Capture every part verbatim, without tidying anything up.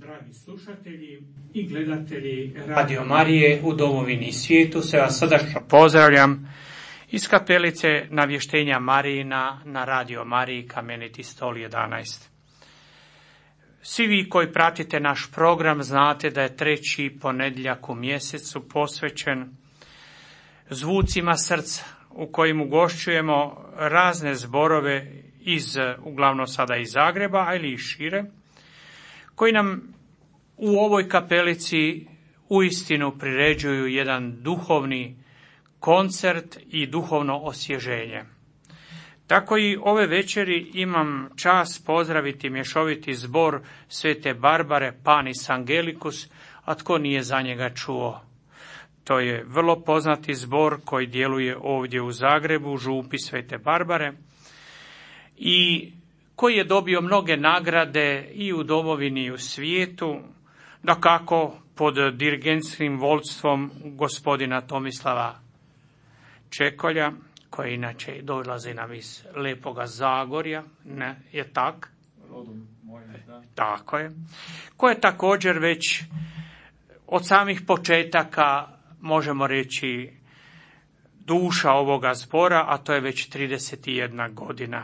Dragi slušatelji i gledatelji Radio Marije u domovini i svijetu, se vas srdačno pozdravljam iz kapelice Navještenja Marijina na Radio Mariji, Kameniti stol jedanaest. Svi vi koji pratite naš program znate da je treći ponedjeljak u mjesecu posvećen zvucima srca, u kojim ugošćujemo razne zborove iz, uglavnom sada iz Zagreba, ili i šire, koji nam u ovoj kapelici uistinu priređuju jedan duhovni koncert i duhovno osvježenje. Tako i ove večeri imam čast pozdraviti mješoviti zbor Svete Barbare Panis Angelicus, a tko nije za njega čuo. To je vrlo poznati zbor koji djeluje ovdje u Zagrebu, župi Svete Barbare, i koji je dobio mnoge nagrade i u domovini i u svijetu, dakako pod dirigentskim vodstvom gospodina Tomislava Čekolja, koji inače dolazi nam iz Lepoga Zagorja, ne, je tak? Tako je. Koji je također već od samih početaka, možemo reći, duša ovoga zbora, a to je već trideset jedna godina.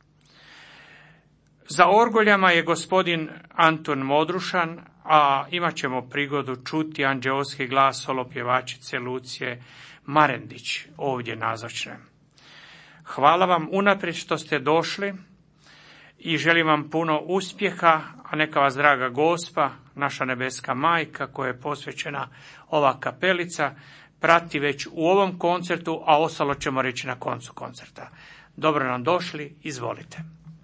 Za orgoljama je gospodin Antun Modrušan, a imat ćemo prigodu čuti anđeoski glas solopjevačice Lucije Marendić ovdje nazočne. Hvala vam unaprijed što ste došli i želim vam puno uspjeha, a neka vas draga Gospa, naša nebeska majka, koja je posvećena ova kapelica, prati već u ovom koncertu, a ostalo ćemo reći na koncu koncerta. Dobro nam došli, izvolite.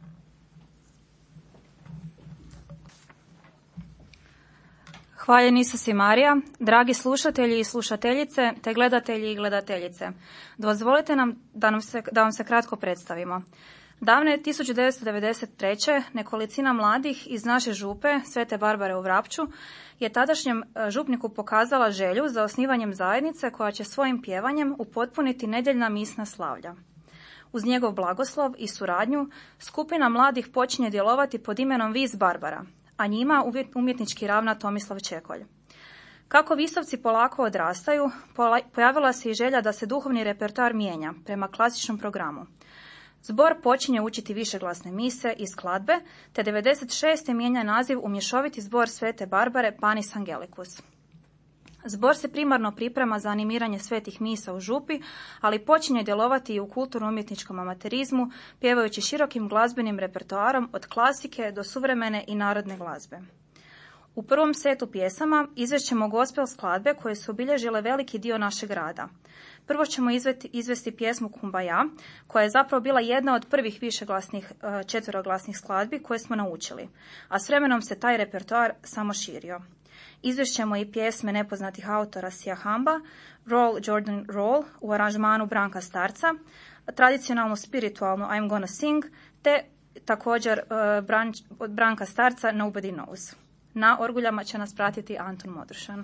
Hvaljen Isus i Marija, dragi slušatelji i slušateljice, te gledatelji i gledateljice. Dozvolite nam da, nam se, da vam se kratko predstavimo. Davne tisuću devetsto devedeset treće. nekolicina mladih iz naše župe, Svete Barbare u Vrapču, je tadašnjem župniku pokazala želju za osnivanjem zajednice koja će svojim pjevanjem upotpuniti nedjeljna misna slavlja. Uz njegov blagoslov i suradnju, skupina mladih počinje djelovati pod imenom Vis Barbara, a njima umjetnički ravna Tomislav Čekolj. Kako Visovci polako odrastaju, pojavila se i želja da se duhovni repertoar mijenja prema klasičnom programu. Zbor počinje učiti višeglasne mise i skladbe, te devedeset šeste mijenja naziv u mješoviti zbor Svete Barbare Panis Angelicus. Zbor se primarno priprema za animiranje svetih misa u župi, ali počinje djelovati i u kulturno-umjetničkom amaterizmu, pjevajući širokim glazbenim repertoarom od klasike do suvremene i narodne glazbe. U prvom setu pjesama izvešćemo gospel skladbe koje su obilježile veliki dio našeg rada. Prvo ćemo izvesti, izvesti pjesmu Kumbaja, koja je zapravo bila jedna od prvih višeglasnih četveroglasnih skladbi koje smo naučili, a s vremenom se taj repertoar samo širio. Izvešćemo i pjesme nepoznatih autora Sija Hamba, Roll Jordan Roll u aranžmanu Branka Starca, tradicionalnu spiritualnu I'm Gonna Sing, te također uh, Bran, od Branka Starca Nobody Knows. Na orguljama će nas pratiti Antun Modrušan.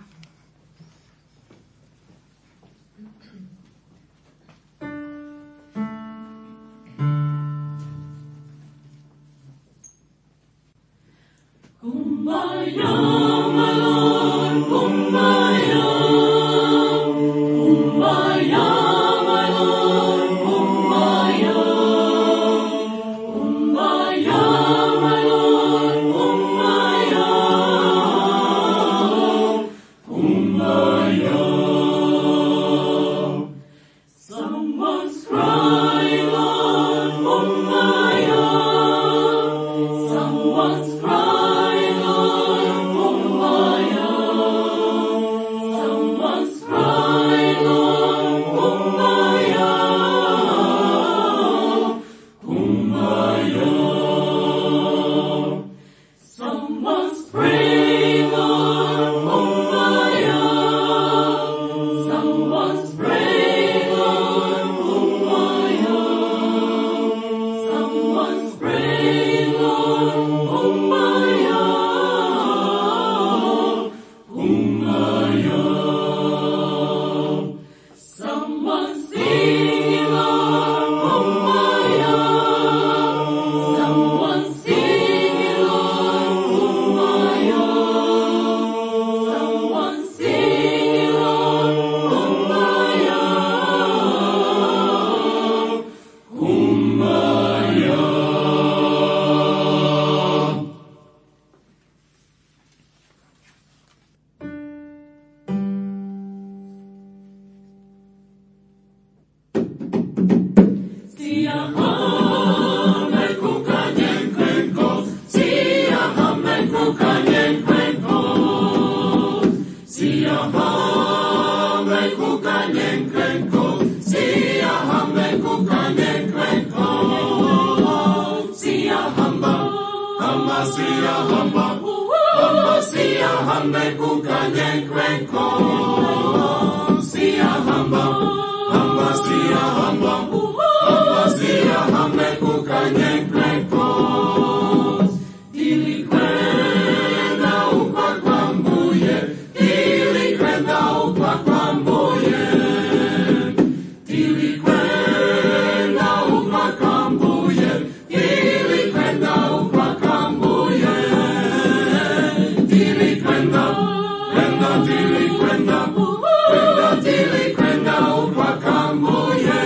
Kumbaya, my Lord, Kumbaya, Kumbaya, my Lord, Kumbaya, Kumbaya, my Lord, Kumbaya, Kumbaya. Someone's crying, Lord, Kumbaya, someone's crying, Lord, Kumbaya, someone's crying, Lord, Kumbaya, Kumbaya. Someone's praying, Lord, Kumbaya, someone's praying, Lord, Kumbaya, someone's praying, Lord, Kumbaya, Kumbaya. Someone's singing, Lord, Kumbaya, someone's singing, Lord, Kumbaya, Hamasia hamba, hamasia hambe kukanye kwenko. Sia hamba, hamasia hamba, hamasia hambe kukanye kwenko. Dili kwenda ukwa kwambuye, dili kwenda ukwa kwambuye. Dili kwenda ukwa kwambuye, dili kwenda ukwa kwambuye. Dili kwenda, kwenda dili kwenda, kwenda dili kwenda ukwa kwambuye.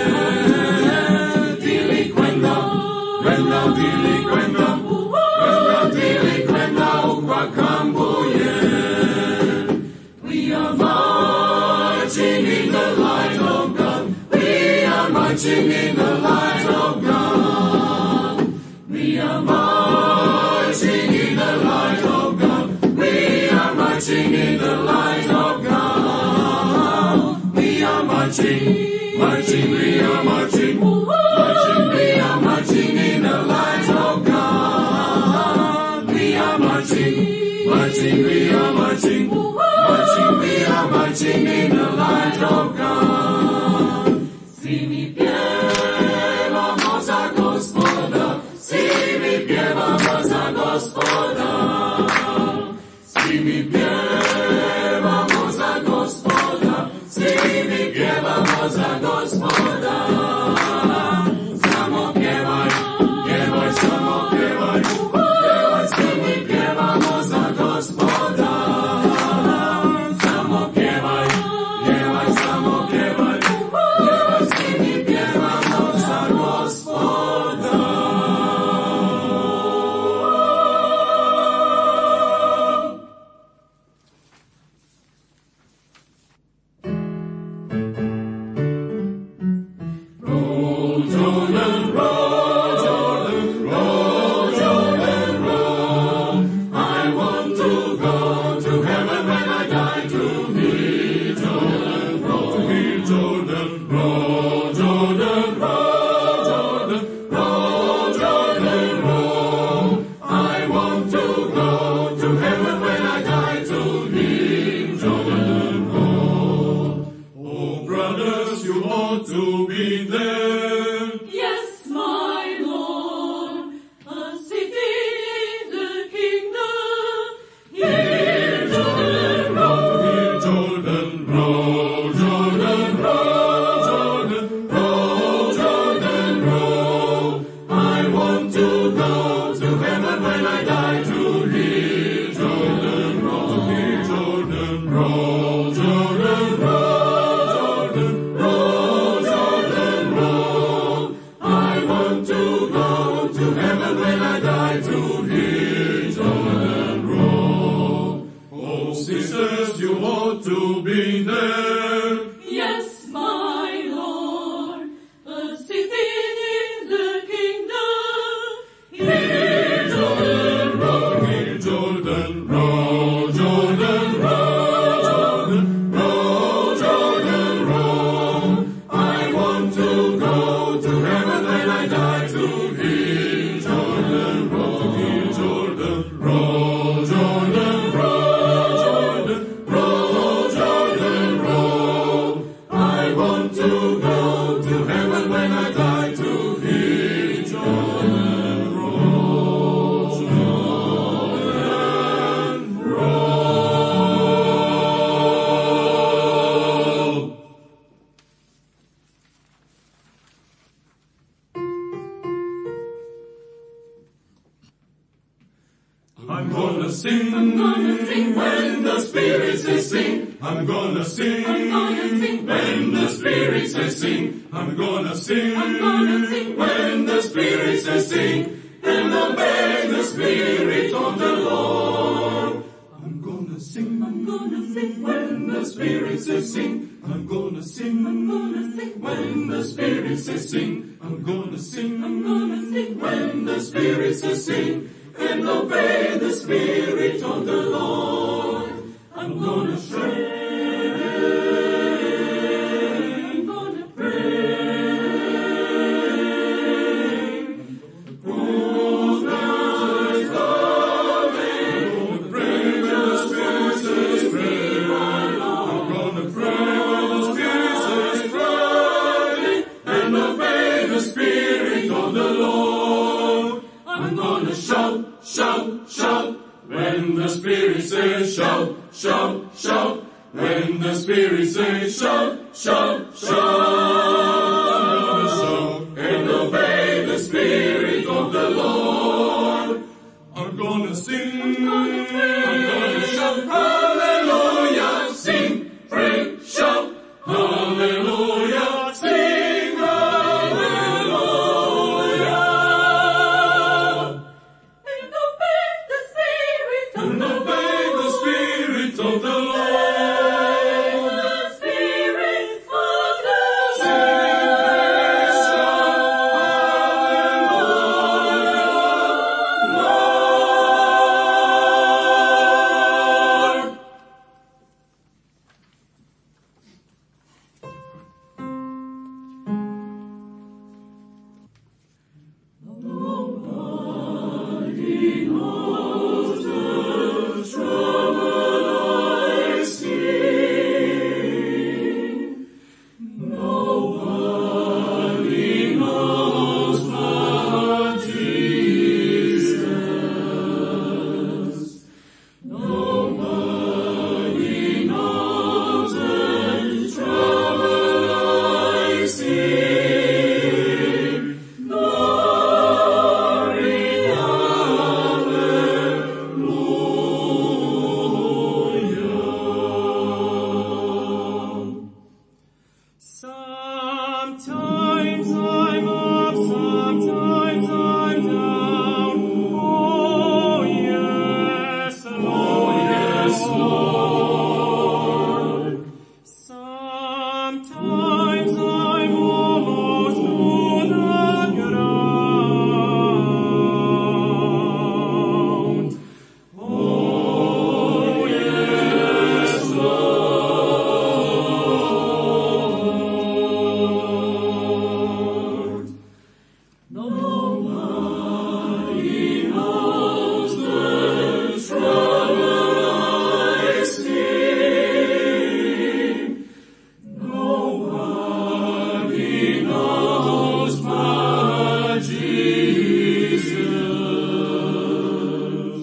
Dili kwenda, kwenda dili kwenda, kwenda dili kwenda ukwa kwambuye. We are marching in the light of God. We are marching in the light of God. We are marching in the light of God. We are marching in the light of God. We are marching, marching, we are marching, marching, we are marching in the light of God. We are marching, marching, we are marching, marching, we are marching in the light of God. Si mi pievamo za Gospoda, si mi pievamo za Gospoda, si mi pievamo za Gospoda, si mi pievamo za Gospoda. Samo pievaj, pievaj, samo pievaj, pievaj, si mi pievamo za Gospoda. Samo pievaj, pievaj, samo pievaj, pievaj, si mi pievamo za Gospoda. Roll, Jordan, roll, Jordan, roll, Jordan, roll. I want to go to heaven when I die to thee, Jordan, roll, to thee, Jordan, roll, Jordan, roll, Jordan, roll, Jordan, roll. I want to go to heaven when I die to thee, Jordan, roll. Oh, brothers, you ought to be there. Yes, my Lord, a city in the kingdom. Here, Jordan, roll. Here, Jordan, roll, Jordan, roll, Jordan, roll, Jordan, roll. I want to go to heaven when I die to hear Jordan, roll, to hear Jordan, roll, Jordan, roll, Jordan, roll, Jordan, roll. I want to go to heaven when I die to hear Jordan, roll. Oh, sisters, you ought to be there. Yes, my Lord, a city in the kingdom. Here, Jordan, roll. Here, Jordan, roll, Jordan, roll, Jordan, roll, Jordan, roll. I want to go to heaven when I die to hear Jordan, roll, to hear Jordan, roll, Jordan, roll, Jordan, roll, Jordan, roll. I want to go to heaven when I die to hear Jordan, roll, Jordan, roll. I'm gonna sing, I'm gonna sing when the Spirit says sing. I'm gonna sing, I'm gonna sing when the Spirit says sing. I'm gonna sing, I'm gonna sing when the Spirit says sing. And obey the Spirit of the Lord. I'm gonna sing, I'm gonna sing when the Spirit says sing. I'm gonna sing, I'm gonna sing when the Spirit says sing. I'm gonna sing, I'm gonna sing when the Spirit says sing. And obey the Spirit of the Lord. I'm gonna share. I'm gonna pray. Whose eyes are says shout, shout, shout. When the Spirit says shout, shout, shout. Shout and obey the Spirit of the Lord. I'm gonna sing, I'm gonna, I'm gonna shout, hallelujah, sing, pray, shout, hallelujah, sing, hallelujah. And obey the Spirit of And the obey the Spirit of the Lord. The Spirit of the Sing, pray, shout, hallelujah, Lord. Sometimes I'm up, sometimes I'm down. Oh yes, Lord. Sometimes I'm almost to the ground. Oh yes, Lord. Nobody knows the trouble I see. Nobody knows but Jesus.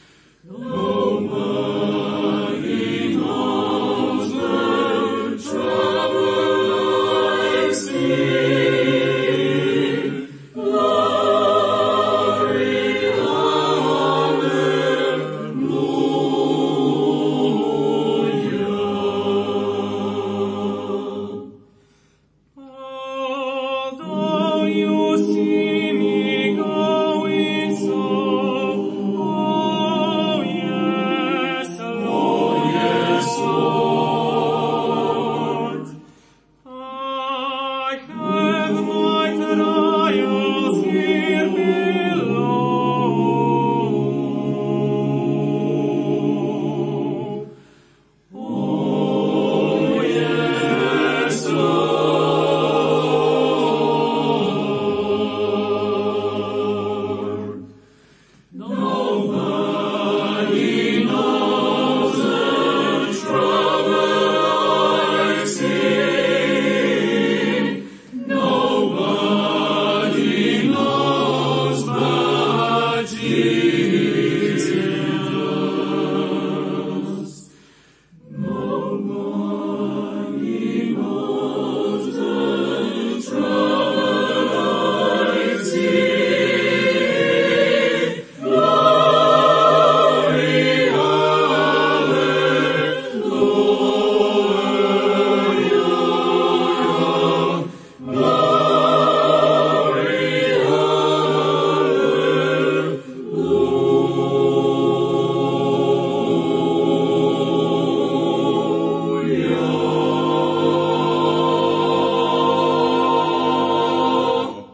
Nobody knows the trouble I see. Although you see me going so, oh yes, Lord, yes, Lord, I have my trials here below. Oh yes, Lord. Nobody knows the trouble I see. Nobody knows but Jesus. Nobody knows the trouble I see. Glory, hallelujah. Glory, hallelujah.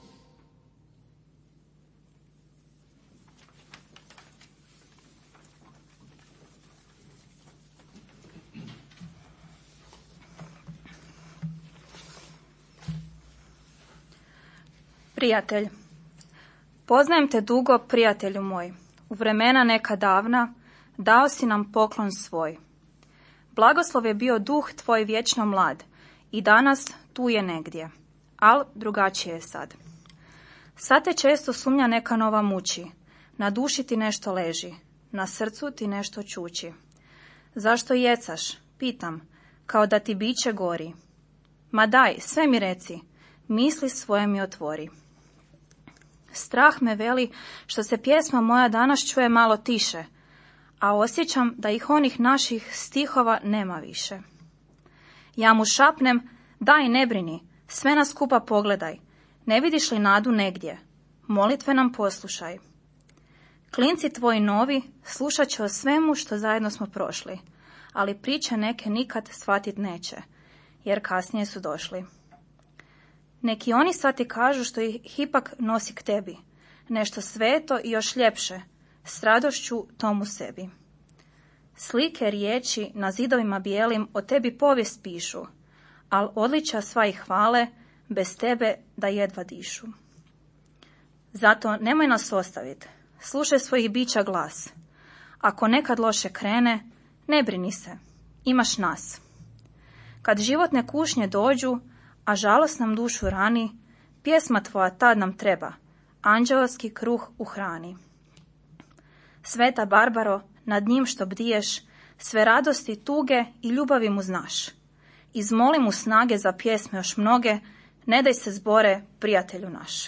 Prijatelj. Poznajem te dugo, prijatelju moj. U vremena neka davna dao si nam poklon svoj. Blagoslov je bio duh tvoj vječno mlad i danas tu je negdje, al drugačije je sad. Sad te često sumnja neka nova muči, na duši ti nešto leži. na srcu ti nešto čuči. Zašto jecaš? Pitam, kao da ti biće gori. Ma daj, sve mi reci, misli svoje mi otvori. Strah me veli što se pjesma moja danas čuje malo tiše, a osjećam da ih onih naših stihova nema više. Ja mu šapnem, daj ne brini, sve nas skupa pogledaj, ne vidiš li nadu negdje, molitve nam poslušaj. Klinci tvoji novi slušat će o svemu što zajedno smo prošli, ali priče neke nikad shvatit neće, jer kasnije su došli. Neki oni sad ti kažu što ih ipak nosi k tebi, nešto sveto i još ljepše, s radošću tomu sebi. Slike riječi na zidovima bijelim o tebi povijest pišu, al odličja sva ih hvale, bez tebe da jedva dišu. Zato nemoj nas ostavit, slušaj svojih bića glas. Ako nekad loše krene, ne brini se, imaš nas. Kad životne kušnje dođu, a žalost nam dušu rani, pjesma tvoja tad nam treba, anđeoski kruh u hrani. Sveta Barbaro, nad njim što bdiješ, sve radosti, tuge i ljubavi mu znaš. Izmoli mu snage za pjesme još mnoge, ne daj se zbore, prijatelju naš.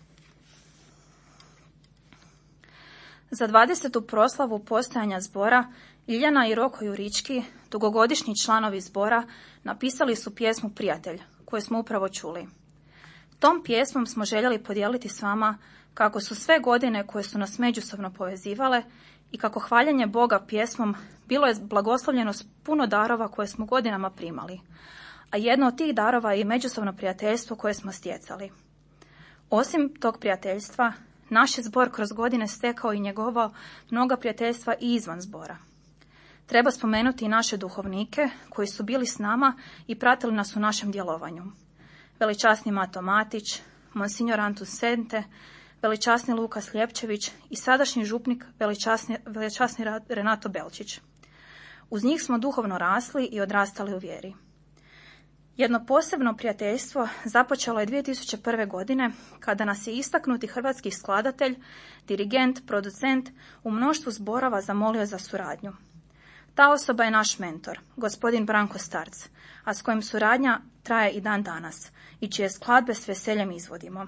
Za dvadesetu proslavu postojanja zbora, Ljiljana i Roko Jurički, dugogodišnji članovi zbora, napisali su pjesmu Prijatelj, koju smo upravo čuli. Tom pjesmom smo željeli podijeliti s vama kako su sve godine koje su nas međusobno povezivale i kako hvaljenje Boga pjesmom bilo je blagoslovljeno s puno darova koje smo godinama primali, a jedno od tih darova je i međusobno prijateljstvo koje smo stjecali. Osim tog prijateljstva, naš je zbor kroz godine stekao i njegovao mnoga prijateljstva i izvan zbora. Treba spomenuti i naše duhovnike koji su bili s nama i pratili nas u našem djelovanju. Veličasni Mato Matić, monsignor Antun Sente, veličasni Luka Sljepčević i sadašnji župnik veličasni, veličasni Renato Belčić. Uz njih smo duhovno rasli i odrastali u vjeri. Jedno posebno prijateljstvo započelo je dvije tisuće prve. godine kada nas je istaknuti hrvatski skladatelj, dirigent, producent u mnoštvu zborova zamolio za suradnju. Ta osoba je naš mentor, gospodin Branko Starc, a s kojim suradnja traje i dan danas i čije skladbe s veseljem izvodimo.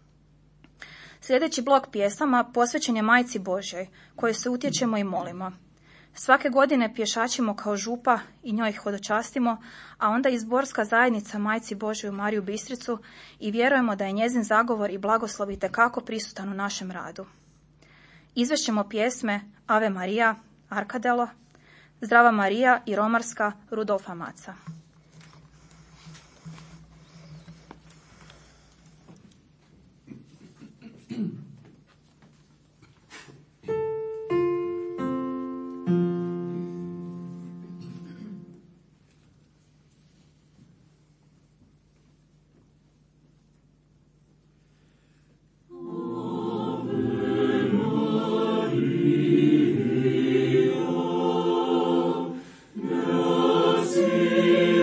Sljedeći blok pjesama posvećen je Majci Božjoj, kojoj se utječemo i molimo. Svake godine pješačimo kao župa i njoj hodočastimo, a onda i zborska zajednica Majci Božjoj u Mariju Bistricu i vjerujemo da je njezin zagovor i blagoslov itekako prisutan u našem radu. Izvešćemo pjesme Ave Marija, Arkadelo, Zdrava Marija i romarska Rudolfa Maca. See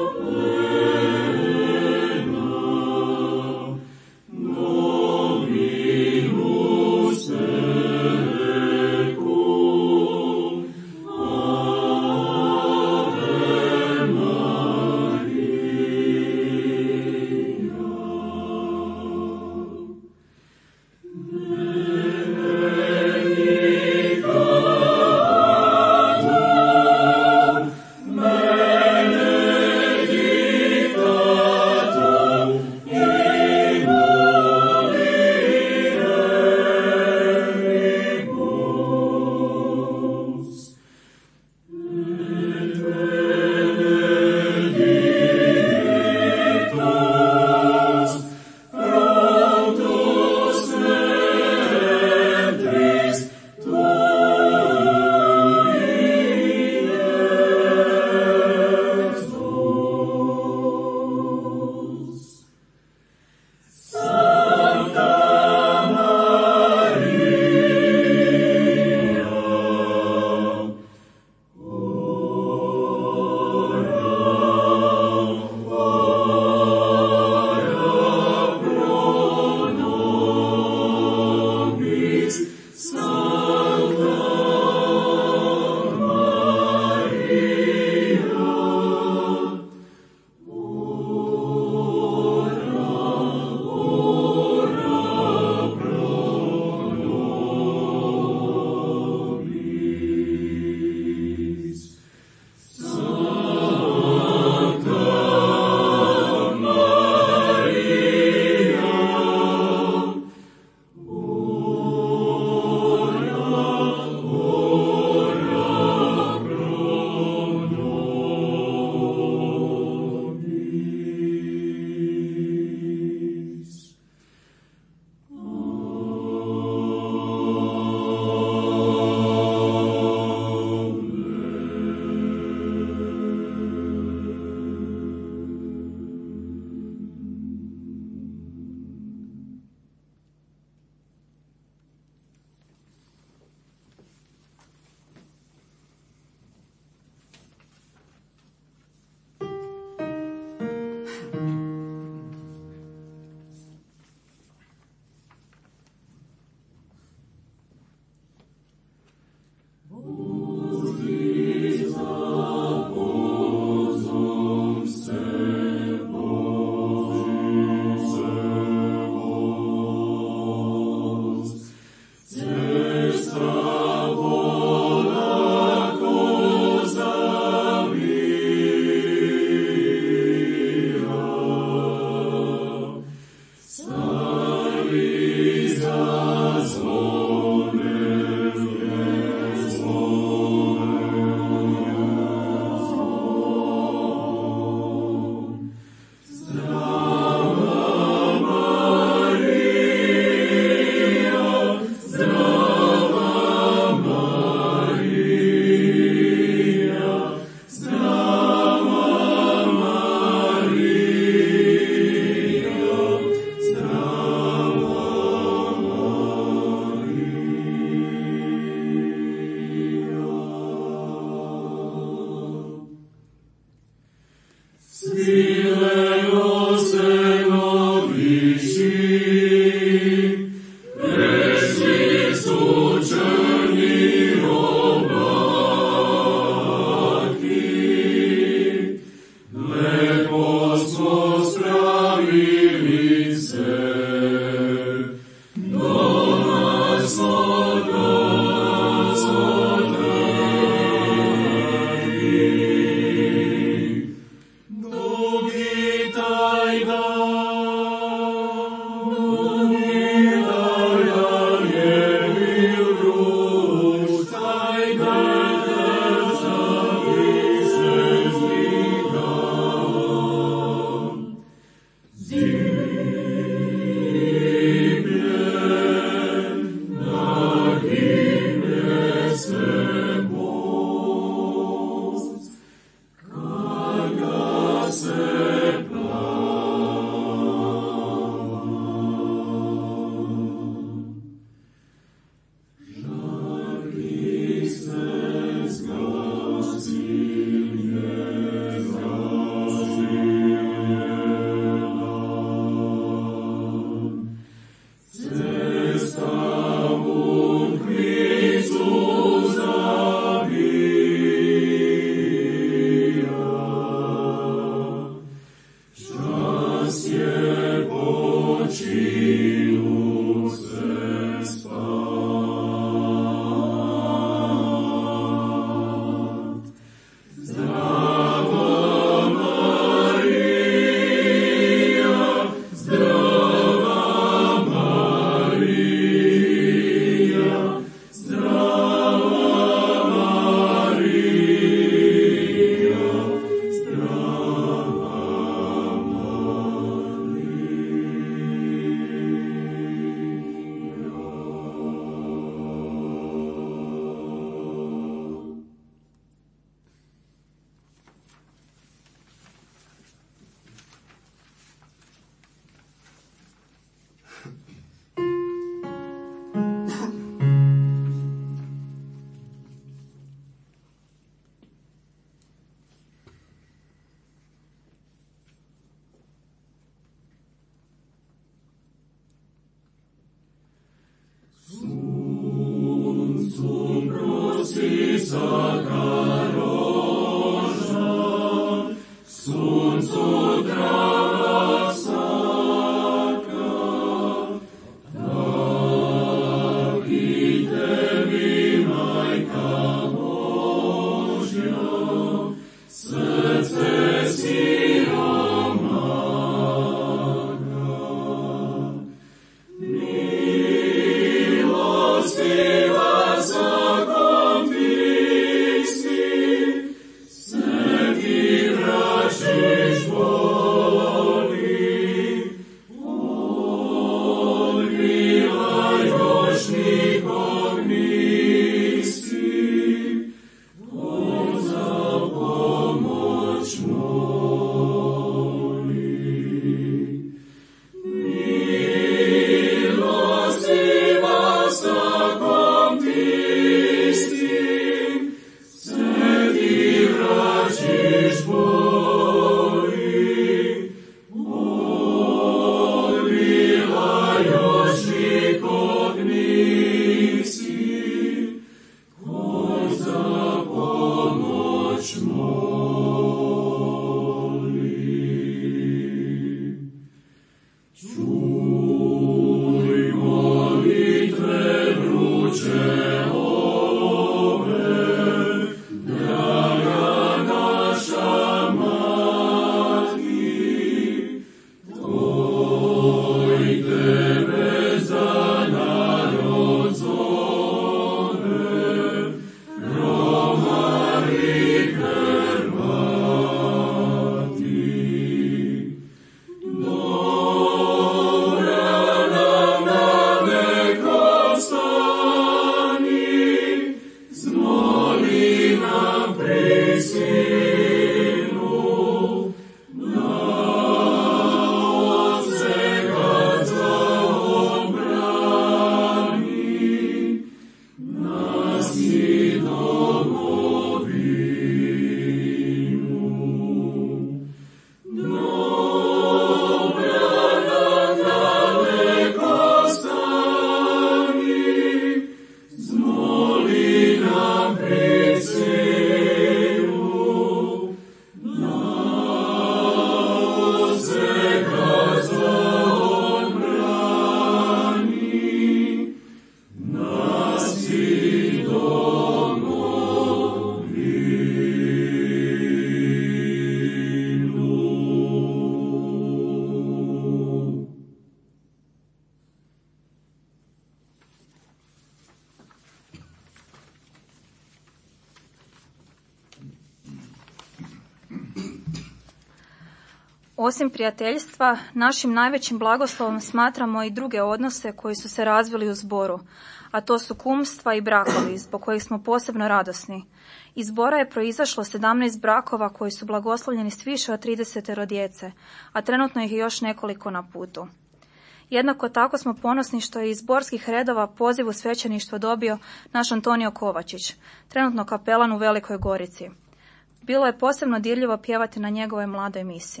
Osim prijateljstva, našim najvećim blagoslovom smatramo i druge odnose koji su se razvili u zboru, a to su kumstva i brakovi, zbog kojih smo posebno radosni. Iz zbora je proizašlo sedamnaest brakova koji su blagoslovljeni s više od trideset djece, a trenutno ih je još nekoliko na putu. Jednako tako smo ponosni što je iz zborskih redova poziv u svećeništvo dobio naš Antonio Kovačić, trenutno kapelan u Velikoj Gorici. Bilo je posebno dirljivo pjevati na njegovoj mladoj misi.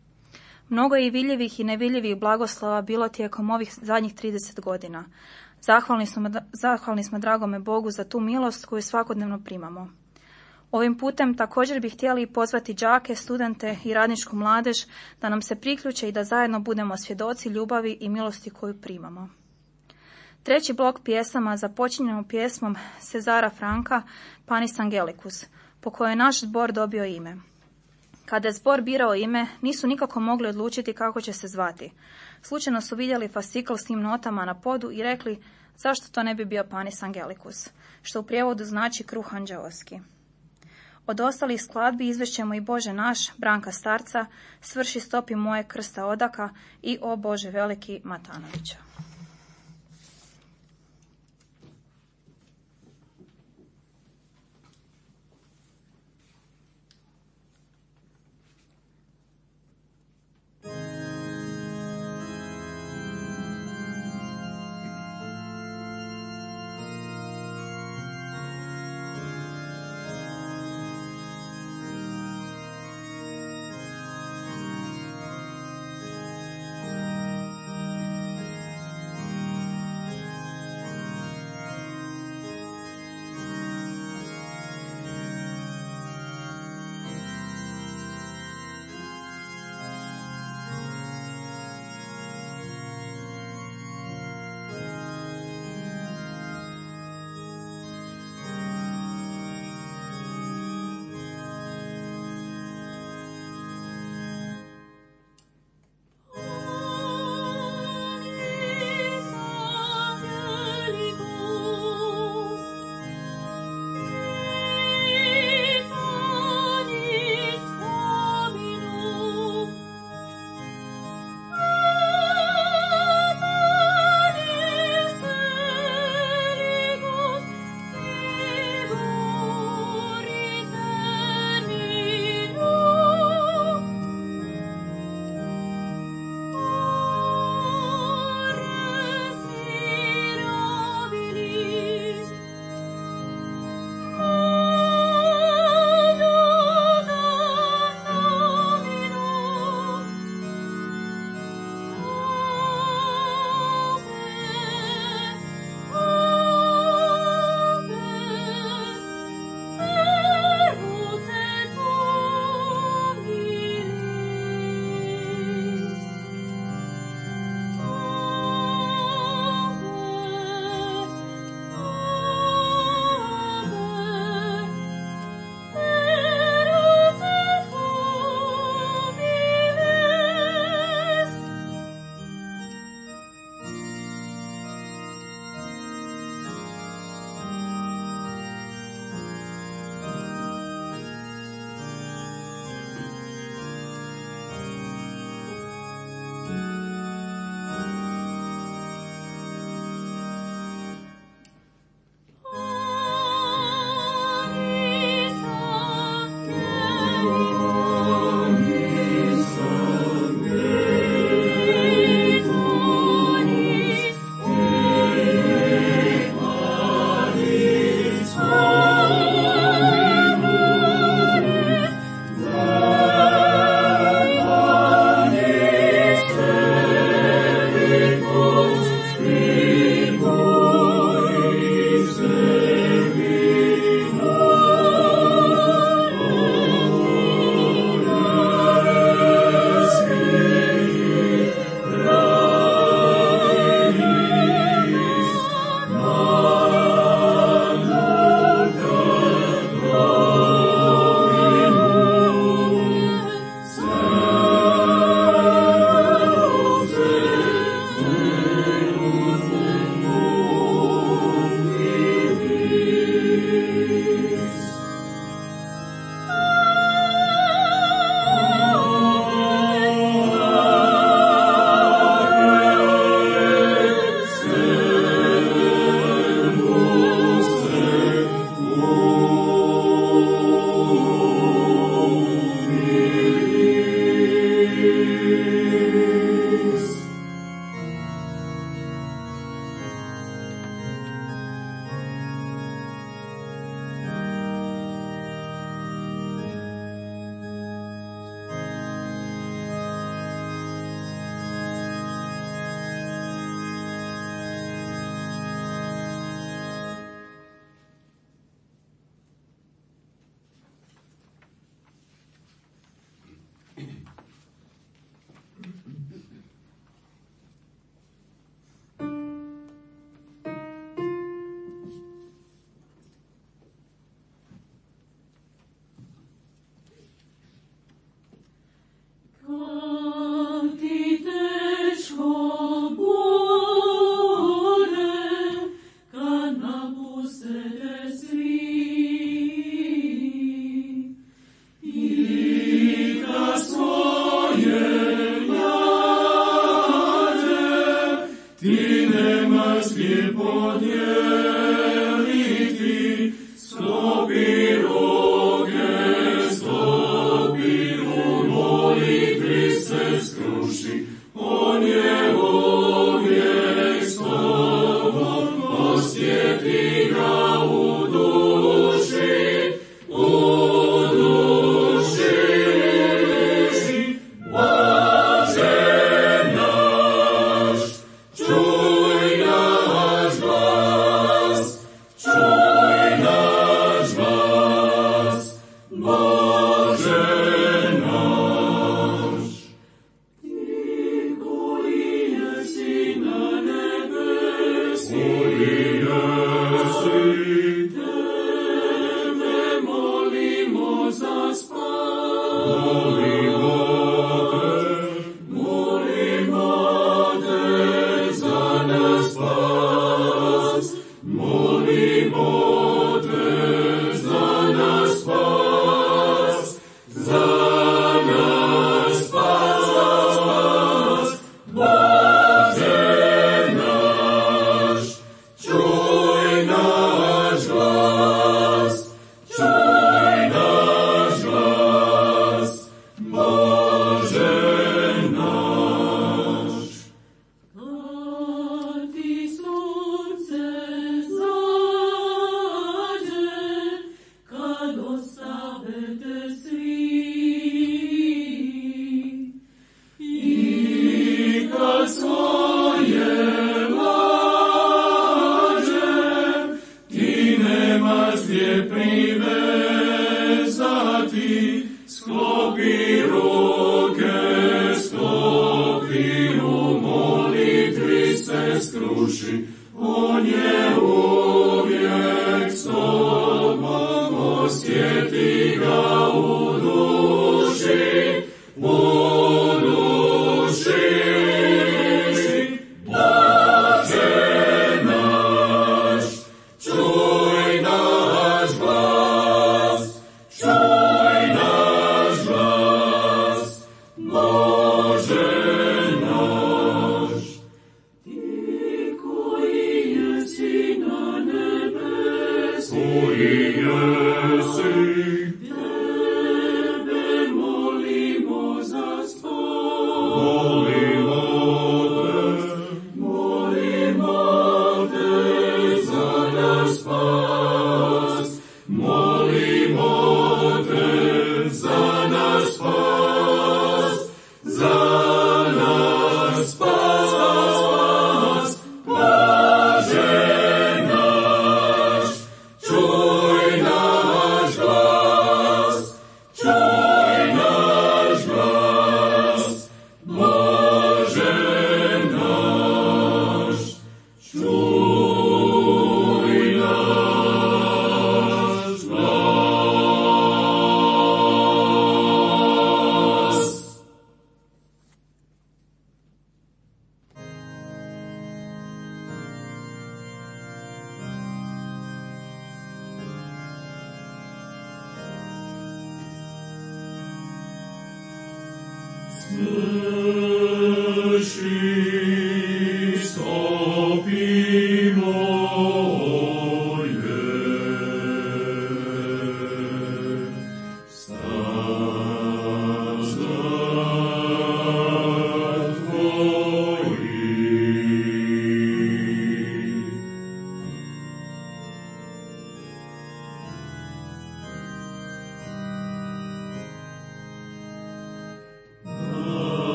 Mnogo je i vidljivih i nevidljivih blagoslova bilo tijekom ovih zadnjih trideset godina. Zahvalni smo, zahvalni smo dragome Bogu za tu milost koju svakodnevno primamo. Ovim putem također bih htjeli pozvati đake, studente i radničku mladež da nam se priključe i da zajedno budemo svjedoci ljubavi i milosti koju primamo. Treći blok pjesama započinjemo pjesmom Cezara Franka Panis Angelicus, po kojoj je naš zbor dobio ime. Kada je zbor birao ime, nisu nikako mogli odlučiti kako će se zvati. Slučajno su vidjeli fascikl s tim notama na podu i rekli zašto to ne bi bio Panis Angelicus, što u prijevodu znači kruh anđeoski. Od ostalih skladbi izvešćemo i Bože naš, Branka Starca, Svrši stopi moje Krsta Odaka i O Bože veliki Matanovića.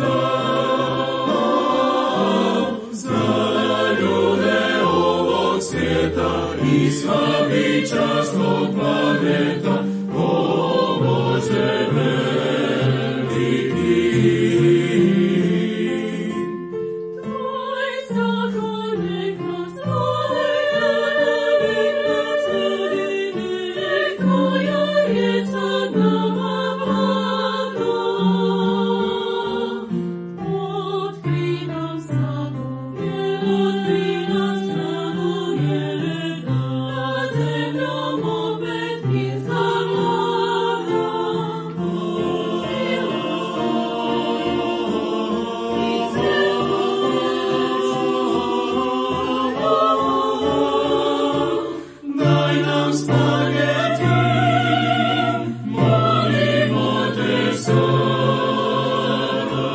I sva bića svog planeta, o Bože veliki. Tvoj zakon neka slavi, tvoja riječ sad nama vlada. Otkri nam slavu vjeru, otkri nam slavu vjeru, zemljom opet ti zavlada. Daj nam spageti, molimo te sada,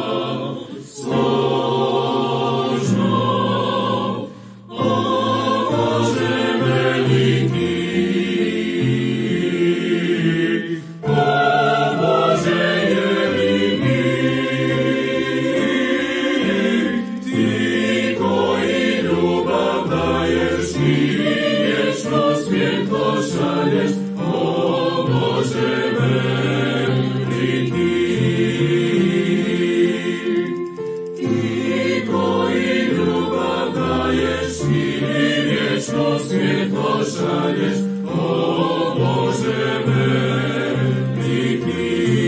složno, o Bože veliki, o Bože jedini, ti koji ljubav daješ i vječno svjetlo šalješ, o Bože veliki. Ti koji ljubav daješ i vječno svjetlo šalješ, o Bože veliki.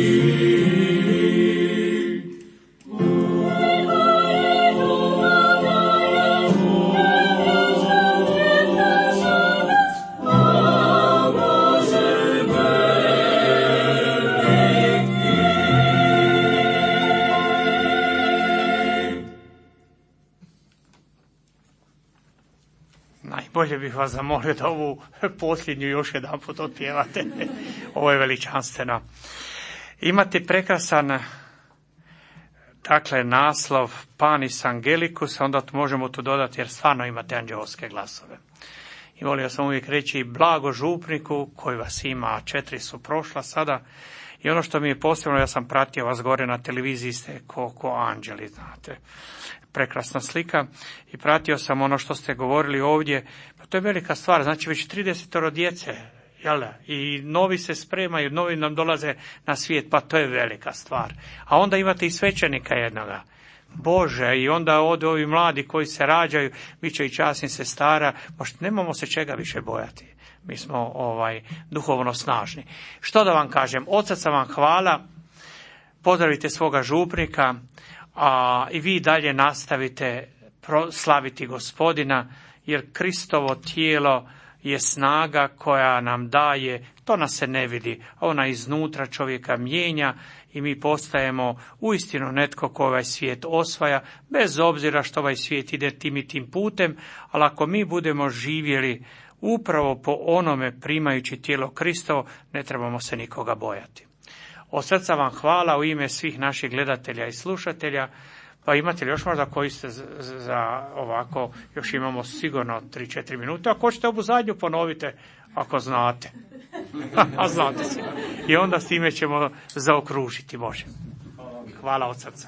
Najbolje bih vas zamolio da ovu posljednju još jedan put otpjevate. Ovo je veličanstveno. Imate prekrasan, dakle, naslov Panis Angelicus, onda možemo tu dodati jer stvarno imate anđeoske glasove. I volio sam uvijek reći blago župniku koji vas ima, a četiri su prošla sada. I ono što mi je posebno, ja sam pratio vas gore na televiziji, ste ko, ko anđeli, znate. Prekrasna slika i pratio sam ono što ste govorili ovdje, pa to je velika stvar, znači već trideset djece, jel da? I novi se spremaju, novi nam dolaze na svijet, pa to je velika stvar. A onda imate i svećenika jednoga, Bože, i onda ode ovi mladi koji se rađaju, bit će i časni sestara, možda nemamo se čega više bojati. Mi smo ovaj duhovno snažni. Što da vam kažem, od srca vam hvala, pozdravite svoga župnika, a i vi dalje nastavite slaviti Gospodina, jer Kristovo tijelo je snaga koja nam daje, to nas se ne vidi, ona iznutra čovjeka mijenja i mi postajemo uistinu netko ko ovaj svijet osvaja, bez obzira što ovaj svijet ide tim i tim putem, ali ako mi budemo živjeli upravo po onome primajući tijelo Kristovo, ne trebamo se nikoga bojati. Od srca vam hvala u ime svih naših gledatelja i slušatelja. Pa imate li još možda koji ste za ovako, još imamo sigurno tri četiri minute. Ako hoćete ovu zadnju ponovite, ako znate. A znate se. I onda s time ćemo zaokružiti, Bože. Hvala od srca.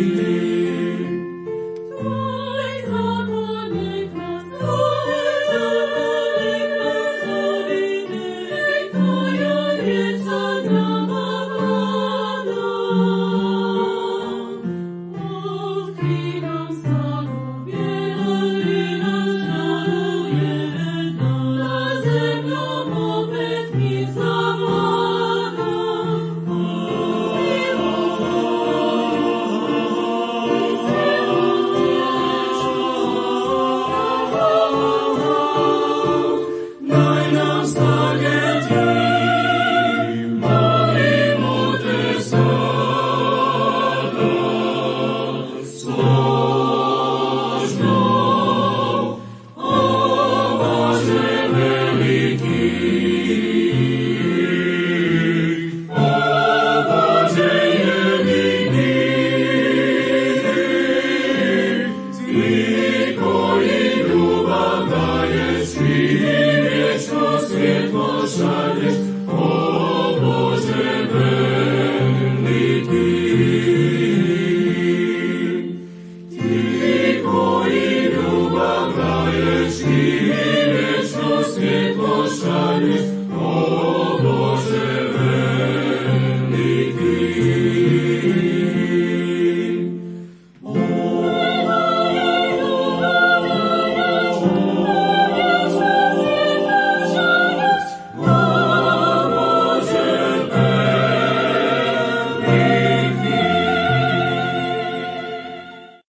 Thank you. svjetlo šalješ,